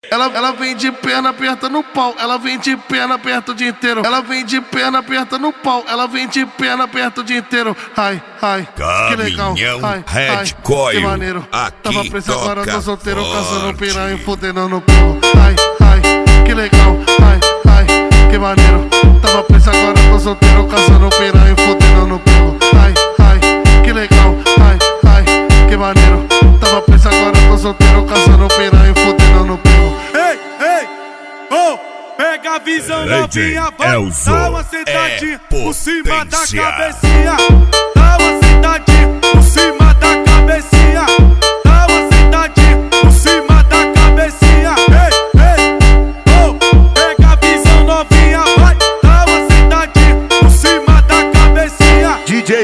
Ela vem de perna aperta no pau, ela vem de perna aperta o dia inteiro. Ela vem de perna aperta no pau, ela vem de perna aperta o dia inteiro. Ai, ai, que legal. Ai, ai, que maneiro. Tava preso agora, tô solteiro, caçando piranha e fudendo no pulo. Ai, ai, que legal. Ai, ai, que maneiro. Tava preso agora, tô solteiro, caçando piranha e fudendo no pulo. Ai, ai, que legal. Ai, ai, que maneiro. Tava preso agora, tô solteiro, caçando piranha e fudendo no pulo. Ei, ei, oh, pega a visão novinha, vai, dá uma sentadinha por cima da cabecinha. Dá uma sentadinha por cima da cabecinha. Dá uma sentadinha por cima da cabecinha. Ei, ei, oh, pega a visão novinha, vai, dá uma sentadinha por cima da cabecinha.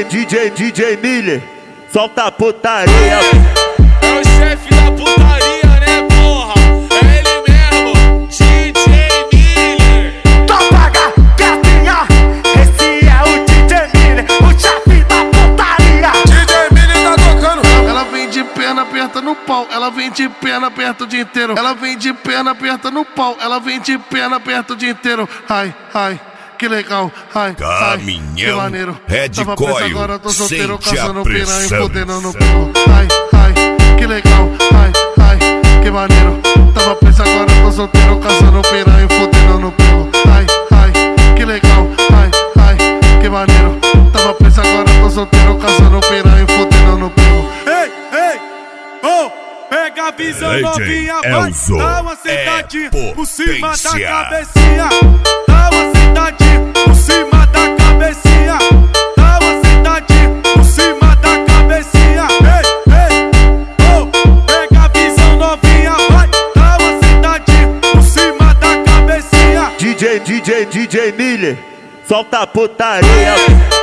DJ Miller, solta a putaria. É o chefe da putaria, né, porra? É ele mesmo, DJ Miller. Topaga, gatinha, esse é o DJ Miller, o chefe da putaria. DJ Miller tá tocando. Ela vem de perna aperta no pau, ela vem de perna aperta o dia inteiro. Ela vem de perna aperta no pau, ela vem de perna aperta o dia inteiro. Ai, ai, que legal. Ai, caminhão, ai, que maneiro. Tava preso agora, tô solteiro, caçando piranha e fudendo no pulo. pressão. Ai, ai, que legal. Ai, ai, que maneiro. Tava preso agora, tô solteiro, caçando piranha e fudendo no pulo. Ai, ai, que legal. Ai, ai, que maneiro. Tava preso agora, tô solteiro, caçando piranha e fudendo no pulo. Ei, ei, oh, pega a visão DJ novinha, vai, Elzo dá uma sentadinha é por cima da potência. cabecinha. Dá uma sentadinha por cima da cabecinha. Dá uma sentadinha por cima da cabecinha. Ei, ei, oh, pega a visão novinha, vai, dá uma sentadinha por cima da cabecinha. DJ Miller, solta a putaria.